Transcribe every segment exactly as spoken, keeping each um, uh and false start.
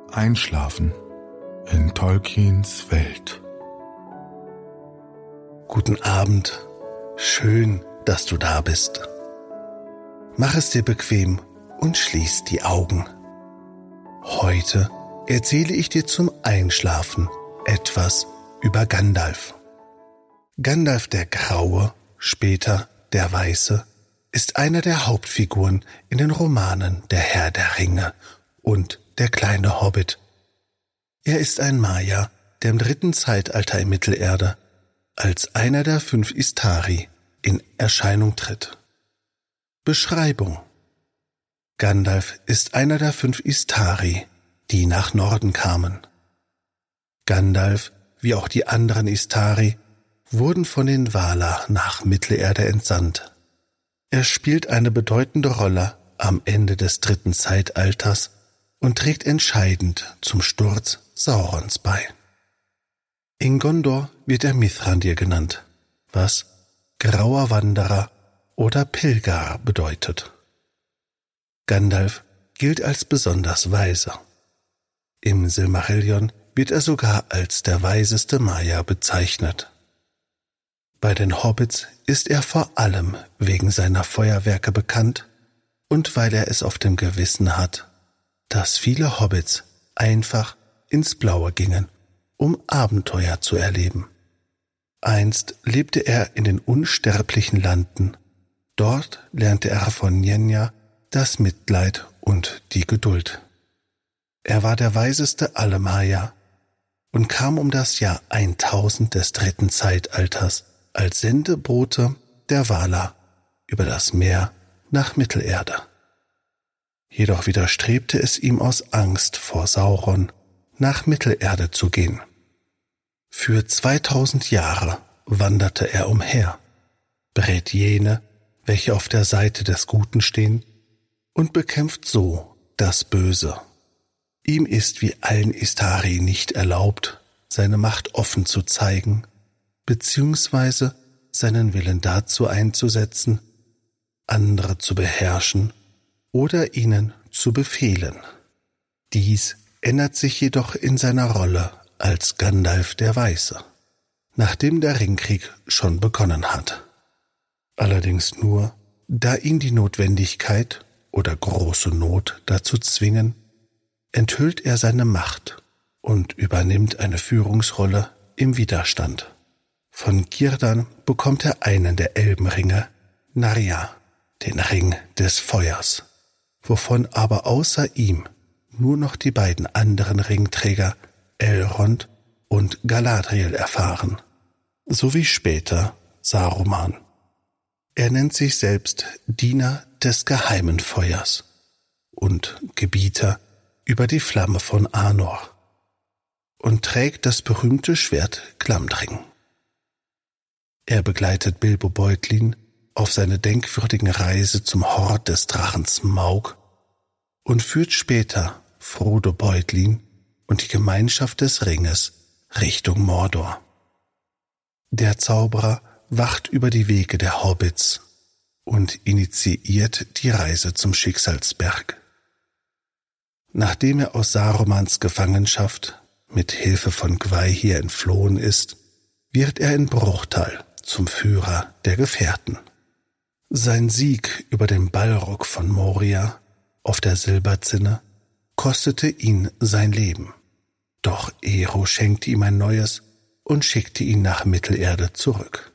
Einschlafen in Tolkiens Welt. Guten Abend, schön, dass du da bist. Mach es dir bequem und schließ die Augen. Heute erzähle ich dir zum Einschlafen etwas über Gandalf. Gandalf der Graue, später der Weiße, ist einer der Hauptfiguren in den Romanen Der Herr der Ringe und Der kleine Hobbit. Er ist ein Maya, der im dritten Zeitalter in Mittelerde als einer der fünf Istari in Erscheinung tritt. Beschreibung: Gandalf ist einer der fünf Istari, die nach Norden kamen. Gandalf, wie auch die anderen Istari, wurden von den Valar nach Mittelerde entsandt. Er spielt eine bedeutende Rolle am Ende des dritten Zeitalters und trägt entscheidend zum Sturz Saurons bei. In Gondor wird er Mithrandir genannt, was grauer Wanderer oder Pilger bedeutet. Gandalf gilt als besonders weise. Im Silmarillion wird er sogar als der weiseste Maya bezeichnet. Bei den Hobbits ist er vor allem wegen seiner Feuerwerke bekannt und weil er es auf dem Gewissen hat, dass viele Hobbits einfach ins Blaue gingen, um Abenteuer zu erleben. Einst lebte er in den unsterblichen Landen. Dort lernte er von Njenya das Mitleid und die Geduld. Er war der weiseste aller Maya und kam um das Jahr tausend des dritten Zeitalters als Sendebote der Valar über das Meer nach Mittelerde. Jedoch widerstrebte es ihm aus Angst vor Sauron, nach Mittelerde zu gehen. Für zweitausend Jahre wanderte er umher, berät jene, welche auf der Seite des Guten stehen, und bekämpft so das Böse. Ihm ist wie allen Istari nicht erlaubt, seine Macht offen zu zeigen, beziehungsweise seinen Willen dazu einzusetzen, andere zu beherrschen oder ihnen zu befehlen. Dies ändert sich jedoch in seiner Rolle als Gandalf der Weiße, nachdem der Ringkrieg schon begonnen hat. Allerdings nur, da ihn die Notwendigkeit oder große Not dazu zwingen, enthüllt er seine Macht und übernimmt eine Führungsrolle im Widerstand. Von Círdan bekommt er einen der Elbenringe, Narja, den Ring des Feuers, wovon aber außer ihm nur noch die beiden anderen Ringträger Elrond und Galadriel erfahren, sowie später Saruman. Er nennt sich selbst Diener des geheimen Feuers und Gebieter über die Flamme von Arnor und trägt das berühmte Schwert Glamdring. Er begleitet Bilbo Beutlin auf seine denkwürdigen Reise zum Hort des Drachen Smaug und führt später Frodo Beutlin und die Gemeinschaft des Ringes Richtung Mordor. Der Zauberer wacht über die Wege der Hobbits und initiiert die Reise zum Schicksalsberg. Nachdem er aus Sarumans Gefangenschaft mit Hilfe von Gwaihir entflohen ist, wird er in Bruchtal zum Führer der Gefährten. Sein Sieg über den Balrog von Moria auf der Silberzinne kostete ihn sein Leben. Doch Eru schenkte ihm ein neues und schickte ihn nach Mittelerde zurück.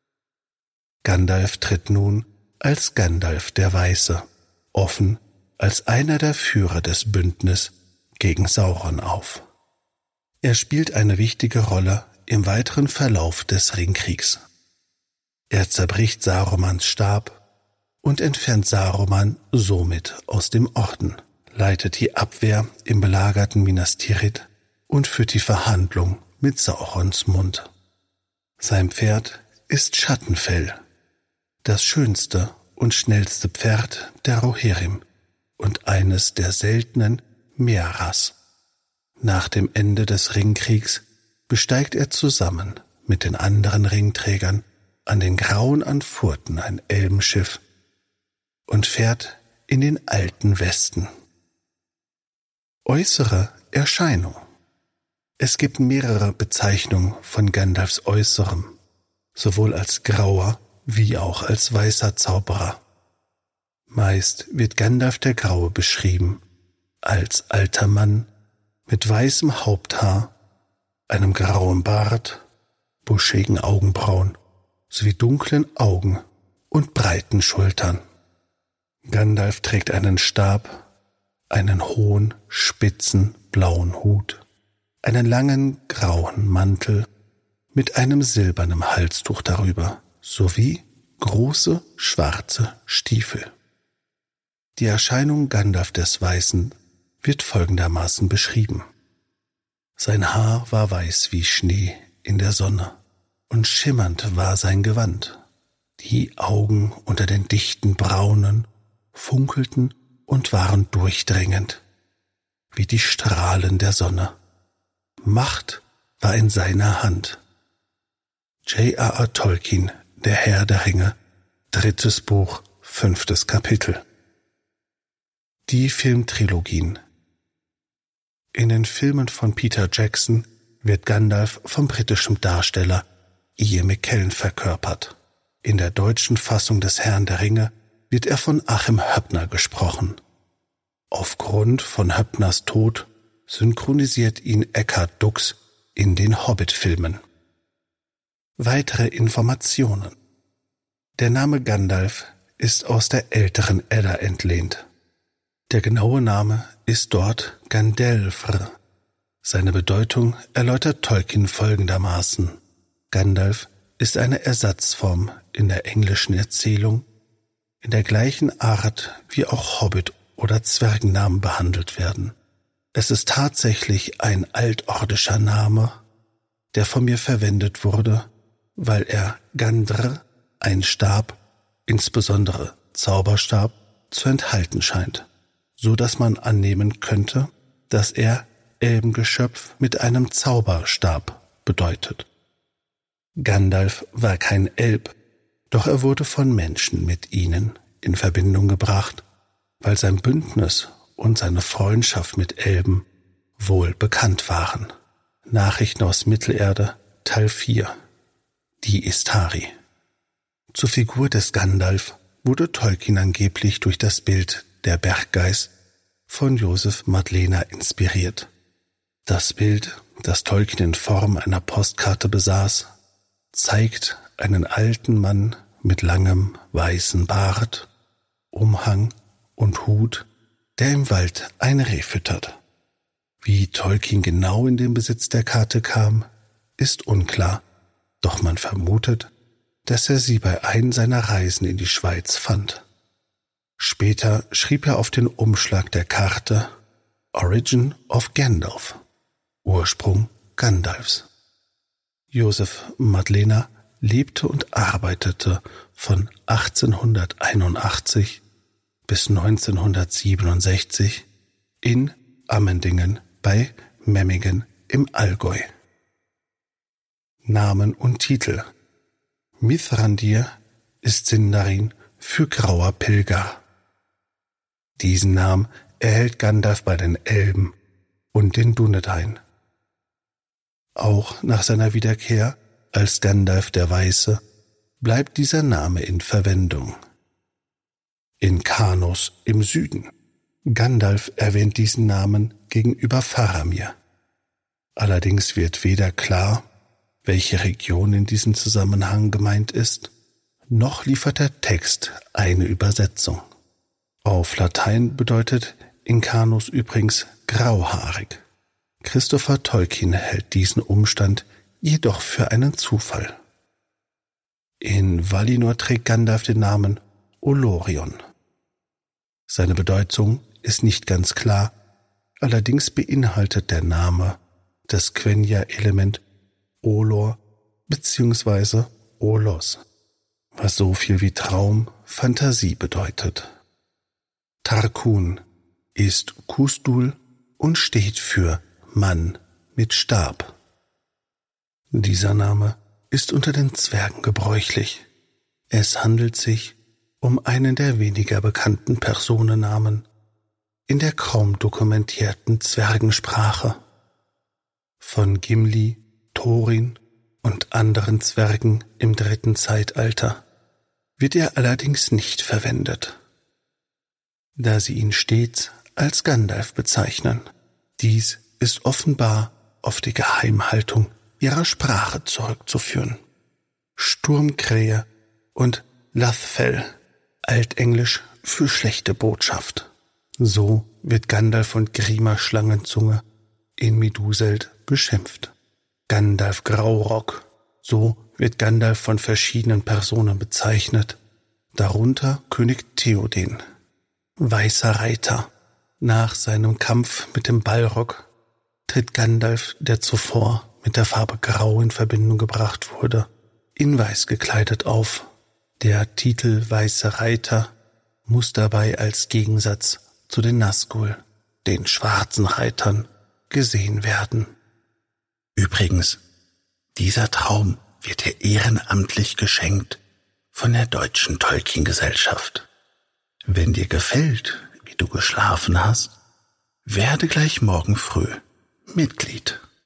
Gandalf tritt nun als Gandalf der Weiße, offen als einer der Führer des Bündnisses gegen Sauron auf. Er spielt eine wichtige Rolle im weiteren Verlauf des Ringkriegs. Er zerbricht Sarumans Stab und entfernt Saruman somit aus dem Orden, leitet die Abwehr im belagerten Minas Tirith und führt die Verhandlung mit Saurons Mund. Sein Pferd ist Schattenfell, das schönste und schnellste Pferd der Rohirrim und eines der seltenen Mearas. Nach dem Ende des Ringkriegs besteigt er zusammen mit den anderen Ringträgern an den Grauen an Furten ein Elbenschiff und fährt in den alten Westen. Äußere Erscheinung. Es gibt mehrere Bezeichnungen von Gandalfs Äußerem, sowohl als grauer wie auch als weißer Zauberer. Meist wird Gandalf der Graue beschrieben, als alter Mann mit weißem Haupthaar, einem grauen Bart, buschigen Augenbrauen sowie dunklen Augen und breiten Schultern. Gandalf trägt einen Stab, einen hohen, spitzen, blauen Hut, einen langen, grauen Mantel mit einem silbernen Halstuch darüber, sowie große, schwarze Stiefel. Die Erscheinung Gandalf des Weißen wird folgendermaßen beschrieben. Sein Haar war weiß wie Schnee in der Sonne, und schimmernd war sein Gewand. Die Augen unter den dichten Braunen funkelten und waren durchdringend, wie die Strahlen der Sonne. Macht war in seiner Hand. J R R Tolkien, Der Herr der Ringe, drittes Buch, fünftes Kapitel. Die Filmtrilogien. In den Filmen von Peter Jackson wird Gandalf vom britischen Darsteller Ian McKellen verkörpert. In der deutschen Fassung des Herrn der Ringe wird er von Achim Höppner gesprochen. Aufgrund von Höppners Tod synchronisiert ihn Eckhard Dux in den Hobbit-Filmen. Weitere Informationen. Der Name Gandalf ist aus der älteren Edda entlehnt. Der genaue Name ist dort Gandelfr. Seine Bedeutung erläutert Tolkien folgendermaßen. Gandalf ist eine Ersatzform in der englischen Erzählung, in der gleichen Art wie auch Hobbit- oder Zwergennamen behandelt werden. Es ist tatsächlich ein altordischer Name, der von mir verwendet wurde, weil er Gandr, ein Stab, insbesondere Zauberstab, zu enthalten scheint, so dass man annehmen könnte, dass er Elbengeschöpf mit einem Zauberstab bedeutet. Gandalf war kein Elb, doch er wurde von Menschen mit ihnen in Verbindung gebracht, weil sein Bündnis und seine Freundschaft mit Elben wohl bekannt waren. Nachrichten aus Mittelerde, Teil vier. Die Istari. Zur Figur des Gandalf wurde Tolkien angeblich durch das Bild Der Berggeist von Joseph Madlener inspiriert. Das Bild, das Tolkien in Form einer Postkarte besaß, zeigt einen alten Mann mit langem weißen Bart, Umhang und Hut, der im Wald ein Reh füttert. Wie Tolkien genau in den Besitz der Karte kam, ist unklar, doch man vermutet, dass er sie bei einem seiner Reisen in die Schweiz fand. Später schrieb er auf den Umschlag der Karte Origin of Gandalf, Ursprung Gandalfs. Joseph Madlener lebte und arbeitete von achtzehnhunderteinundachtzig bis neunzehnhundertsiebenundsechzig in Ammendingen bei Memmingen im Allgäu. Namen und Titel. Mithrandir ist Sindarin für grauer Pilger. Diesen Namen erhält Gandalf bei den Elben und den Dunedain. Auch nach seiner Wiederkehr als Gandalf der Weiße bleibt dieser Name in Verwendung. In Kanos im Süden. Gandalf erwähnt diesen Namen gegenüber Faramir. Allerdings wird weder klar, welche Region in diesem Zusammenhang gemeint ist, noch liefert der Text eine Übersetzung. Auf Latein bedeutet Incarnus übrigens grauhaarig. Christopher Tolkien hält diesen Umstand jedoch für einen Zufall. In Valinor trägt Gandalf den Namen Olorion. Seine Bedeutung ist nicht ganz klar, allerdings beinhaltet der Name das Quenya-Element Olor bzw. Olos, was so viel wie Traum, Fantasie bedeutet. Tarkun ist Kustul und steht für Mann mit Stab. Dieser Name ist unter den Zwergen gebräuchlich. Es handelt sich um einen der weniger bekannten Personennamen in der kaum dokumentierten Zwergensprache. Von Gimli, Thorin und anderen Zwergen im dritten Zeitalter wird er allerdings nicht verwendet, da sie ihn stets als Gandalf bezeichnen. Dies ist offenbar auf die Geheimhaltung ihrer Sprache zurückzuführen. Sturmkrähe und Lathfell, altenglisch für schlechte Botschaft. So wird Gandalf von Grima Schlangenzunge in Meduseld beschimpft. Gandalf Graurock, so wird Gandalf von verschiedenen Personen bezeichnet, darunter König Theoden. Weißer Reiter. Nach seinem Kampf mit dem Balrog tritt Gandalf, der zuvor mit der Farbe Grau in Verbindung gebracht wurde, in Weiß gekleidet auf. Der Titel Weiße Reiter muss dabei als Gegensatz zu den Nazgul, den schwarzen Reitern, gesehen werden. Übrigens, dieser Traum wird dir ehrenamtlich geschenkt von der Deutschen Tolkien-Gesellschaft. Wenn dir gefällt, wie du geschlafen hast, werde gleich morgen früh Mitglied.